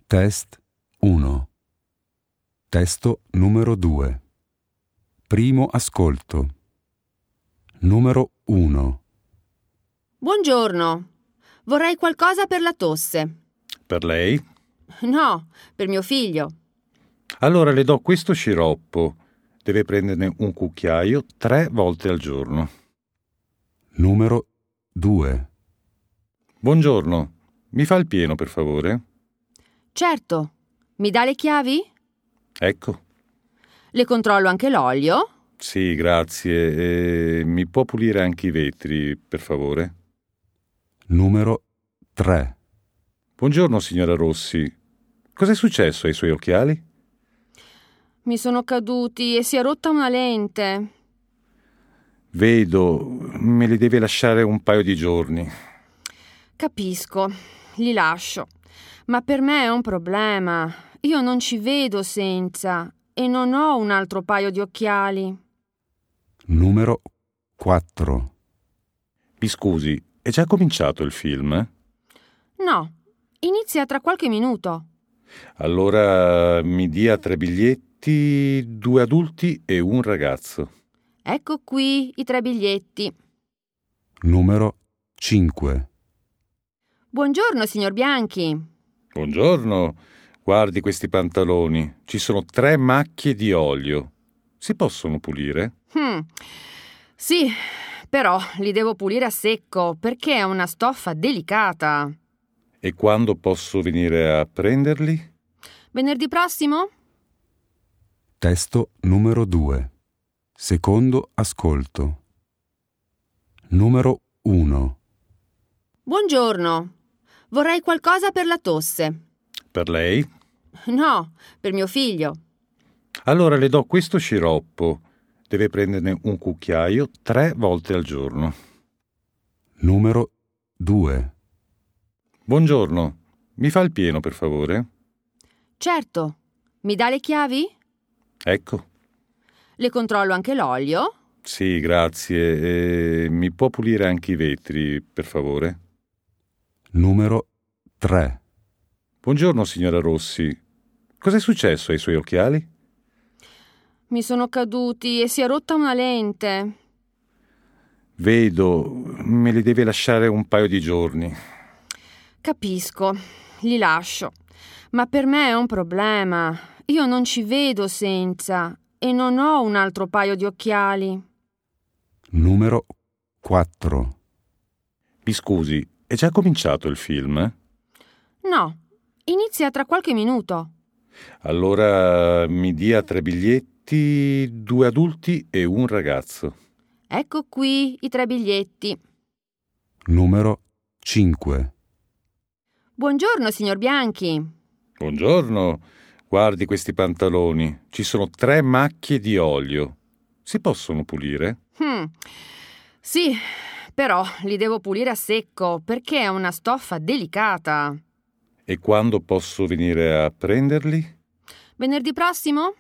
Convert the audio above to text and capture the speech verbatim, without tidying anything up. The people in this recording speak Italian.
Test uno. Testo numero due. Primo ascolto. Numero uno. Buongiorno. Vorrei qualcosa per la tosse. Per lei? No, per mio figlio. Allora le do questo sciroppo. Deve prenderne un cucchiaio tre volte al giorno. Numero due. Buongiorno. Mi fa il pieno, per favore? Certo. Mi dà le chiavi? Ecco. Le controllo anche l'olio? Sì, grazie. E mi può pulire anche i vetri, per favore? Numero tre. Buongiorno, signora Rossi. Cos'è successo ai suoi occhiali? Mi sono caduti e si è rotta una lente. Vedo, me li deve lasciare un paio di giorni. Capisco, li lascio. Ma per me è un problema. Io non ci vedo senza e non ho un altro paio di occhiali. Numero quattro. Mi scusi, è già cominciato il film? No, inizia tra qualche minuto. Allora mi dia tre biglietti, due adulti e un ragazzo. Ecco qui i tre biglietti. Numero cinque. Buongiorno, signor Bianchi. Buongiorno. Guardi questi pantaloni. Ci sono tre macchie di olio. Si possono pulire? Hmm. Sì, però li devo pulire a secco perché è una stoffa delicata. E quando posso venire a prenderli? Venerdì prossimo? Testo numero due. Secondo ascolto. Numero uno. Buongiorno. Vorrei qualcosa per la tosse. Per lei? No, per mio figlio. Allora le do questo sciroppo. Deve prenderne un cucchiaio tre volte al giorno. Numero due. Buongiorno. Mi fa il pieno, per favore? Certo. Mi dà le chiavi? Ecco. Le controllo anche l'olio? Sì, grazie. E mi può pulire anche i vetri, per favore? Numero tre. Buongiorno, signora Rossi. Cos'è successo ai suoi occhiali? Mi sono caduti e si è rotta una lente. Vedo, me li deve lasciare un paio di giorni. Capisco, li lascio. Ma per me è un problema. Io non ci vedo senza e non ho un altro paio di occhiali. Numero quattro. Mi scusi, è già cominciato il film? No, inizia tra qualche minuto. Allora mi dia tre biglietti, due adulti e un ragazzo. Ecco qui i tre biglietti. Numero cinque. Buongiorno, signor Bianchi. Buongiorno. Guardi questi pantaloni. Ci sono tre macchie di olio. Si possono pulire? Hmm. Sì, però li devo pulire a secco perché è una stoffa delicata. E quando posso venire a prenderli? Venerdì prossimo?